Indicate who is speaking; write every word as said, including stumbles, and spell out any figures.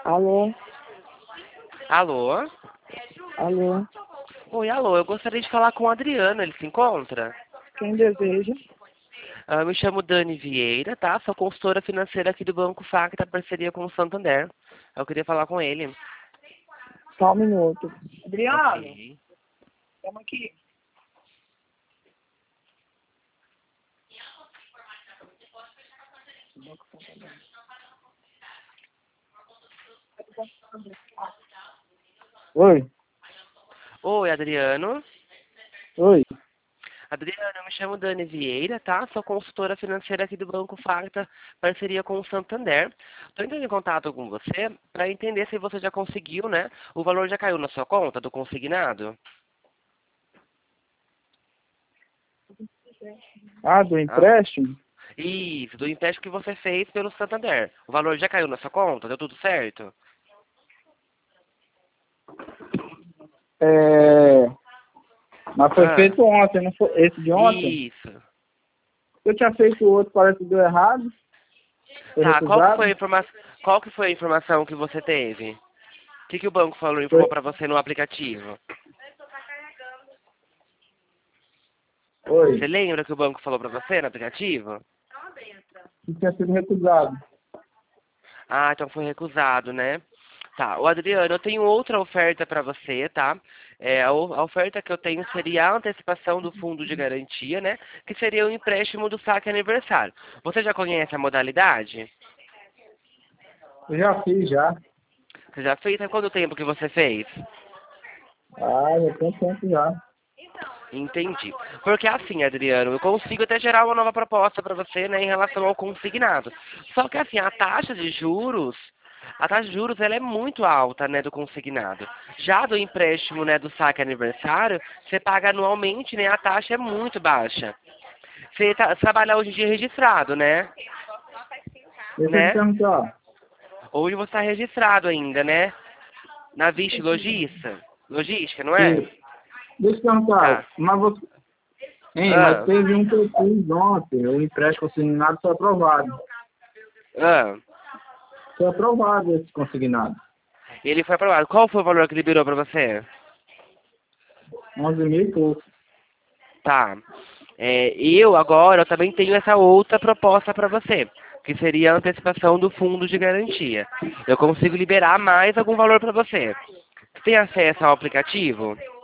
Speaker 1: Alô?
Speaker 2: Alô?
Speaker 1: Alô?
Speaker 2: Oi, alô, eu gostaria de falar com o Adriano, ele se encontra?
Speaker 1: Quem deseja?
Speaker 2: Ah, eu me chamo Dani Vieira, tá? Sou consultora financeira aqui do Banco Facta, parceria com o Santander. Eu queria falar com ele.
Speaker 1: Só um minuto. Adriano,
Speaker 2: Ok.
Speaker 1: chama aqui. Oi,
Speaker 2: Oi, Adriano.
Speaker 1: oi.
Speaker 2: Adriano, eu me chamo Dani Vieira, tá? Sou consultora financeira aqui do Banco Facta, parceria com o Santander. Estou entrando em contato com você para entender se você já conseguiu, né? O valor já caiu na sua conta do consignado?
Speaker 1: Ah, do
Speaker 2: Ah,
Speaker 1: empréstimo?
Speaker 2: isso, do empréstimo que você fez pelo Santander. O valor já caiu na sua conta? Deu tudo certo?
Speaker 1: É... Mas foi
Speaker 2: Ah,
Speaker 1: feito ontem, não foi? Esse de ontem?
Speaker 2: isso.
Speaker 1: Eu tinha feito o outro, parece que deu errado. Foi
Speaker 2: Tá, qual que foi a
Speaker 1: recusado.
Speaker 2: informação, qual que foi a informação que você teve? O que, que o banco falou,
Speaker 1: Foi...
Speaker 2: informou para você no aplicativo? Você
Speaker 1: Oi.
Speaker 2: lembra que o banco falou para você no aplicativo?
Speaker 1: Que tinha sido recusado.
Speaker 2: Ah, então foi recusado, né? Tá, o Adriano, eu tenho outra oferta para você, tá? É, a, o- a oferta que eu tenho seria a antecipação do fundo de garantia, né? Que seria o empréstimo do saque aniversário. Você já conhece a modalidade?
Speaker 1: Eu já fiz, já.
Speaker 2: Você já fez? Há quanto tempo que você fez?
Speaker 1: Ah, já tem tempo já.
Speaker 2: Entendi. Porque assim, Adriano, eu consigo até gerar uma nova proposta para você, né, em relação ao consignado. Só que assim, a taxa de juros, a taxa de juros ela é muito alta, né, do consignado. Já do empréstimo, né, do saque aniversário, você paga anualmente, né, a taxa é muito baixa. Você tá, trabalha hoje em dia registrado, né?
Speaker 1: Deixa eu te
Speaker 2: Né?
Speaker 1: perguntar.
Speaker 2: Hoje você está registrado ainda, né? Na Vixe Logista. Logística, não é?
Speaker 1: Se... Deixa eu te perguntar.
Speaker 2: Tá.
Speaker 1: Mas você... Hein, mas
Speaker 2: Ah,
Speaker 1: teve um que eu fiz ontem. O empréstimo consignado foi aprovado.
Speaker 2: ah.
Speaker 1: Foi aprovado esse consignado.
Speaker 2: Ele foi aprovado. Qual foi o valor que liberou para você?
Speaker 1: onze mil e pouco.
Speaker 2: Tá. É, eu agora eu também tenho essa outra proposta para você, que seria a antecipação do fundo de garantia. Eu consigo liberar mais algum valor para você. Você tem acesso ao aplicativo?